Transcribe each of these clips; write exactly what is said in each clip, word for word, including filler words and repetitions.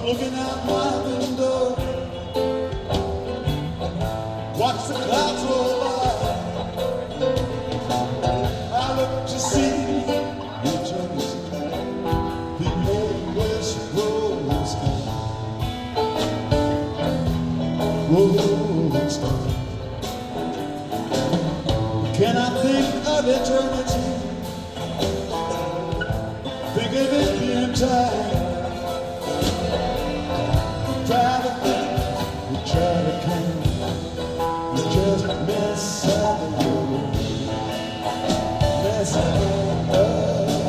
looking out my window, watch the clouds roll by. I look to see each other's sky, the old west rolling sky, rolling sky. Can I think of eternity? Think of it being time. Try to think, we try to count, we just mess up the world, mess up the world.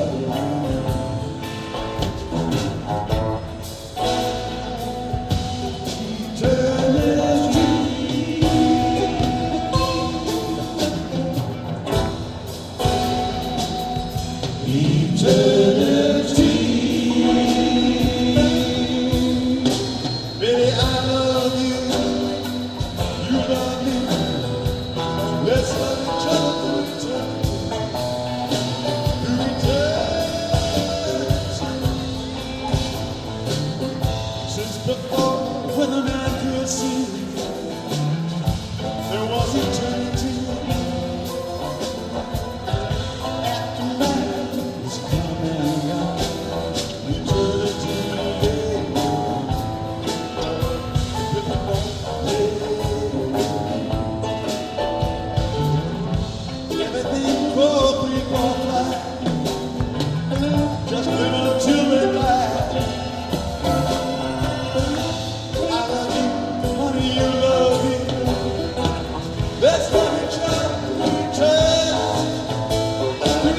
Eternity. Baby, I love you, you love me. Let's love each other through eternity, through eternity. Since before, when a man could see, there was eternity. Just live until they die. I love you, honey, you love me. Let's love each other through eternity, through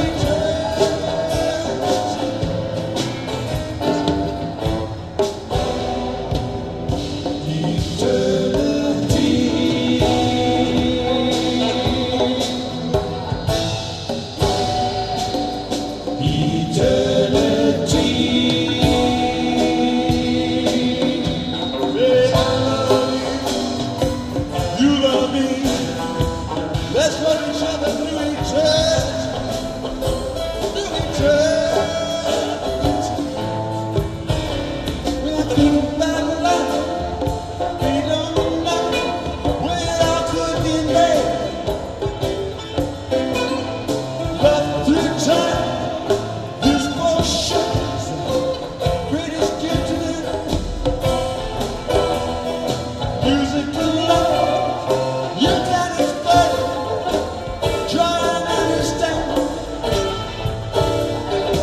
eternity. Let's love each other through eternity, through eternity. When I think about life, we don't know where I could be made. Love through time, this bullshit's the greatest gift to me. Music to love, you got it. Try and understand.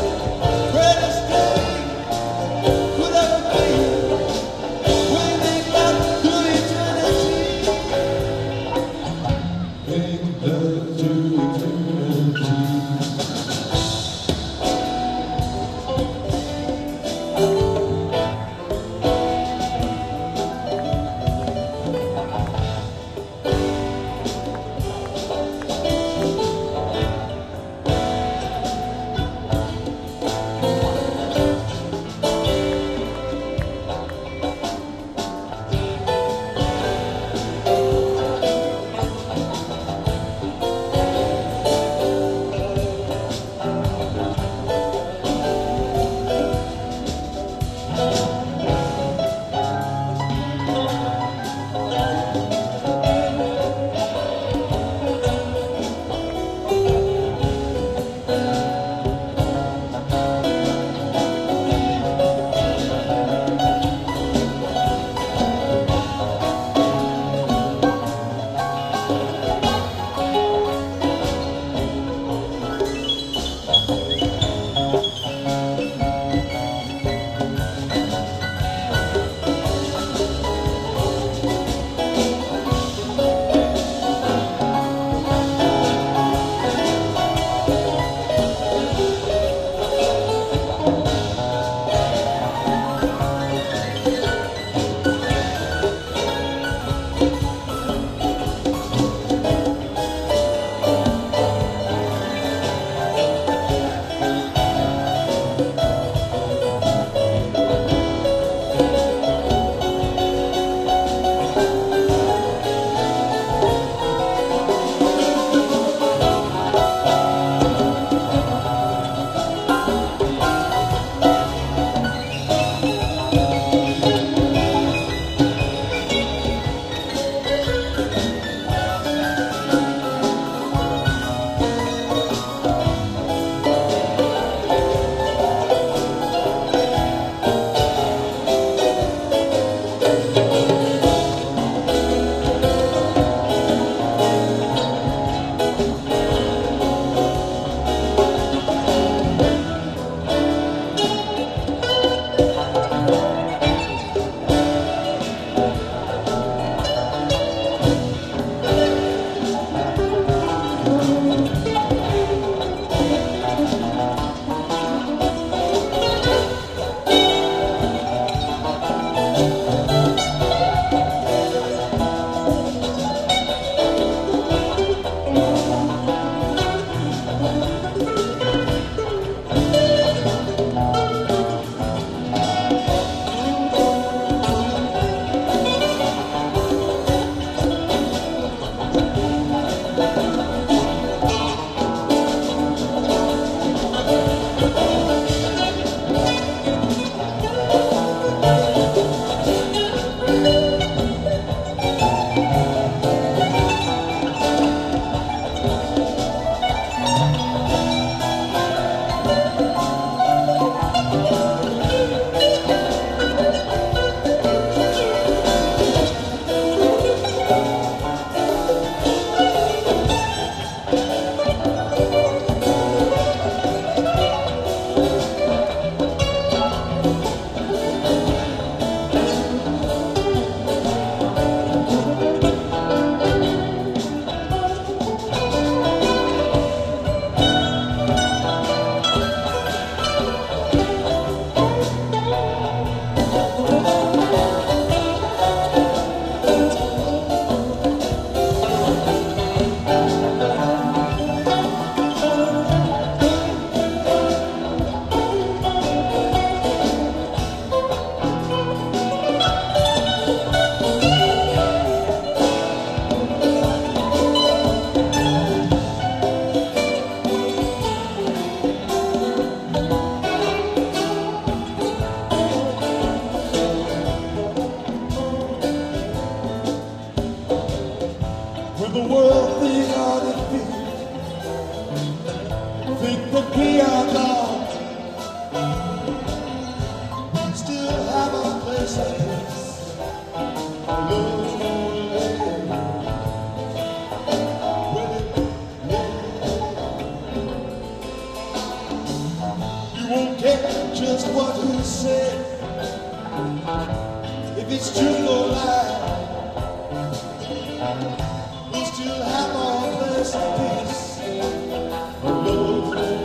won't care just what we say, if it's true or lie. We'll still have our place of peace. Alone, yeah.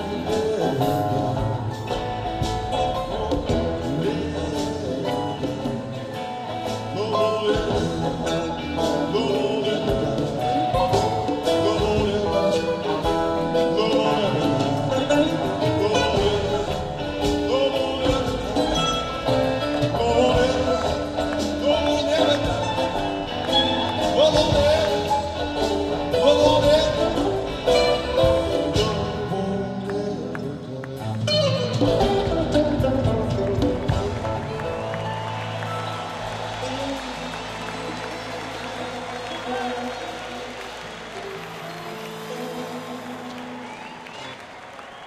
Thank you.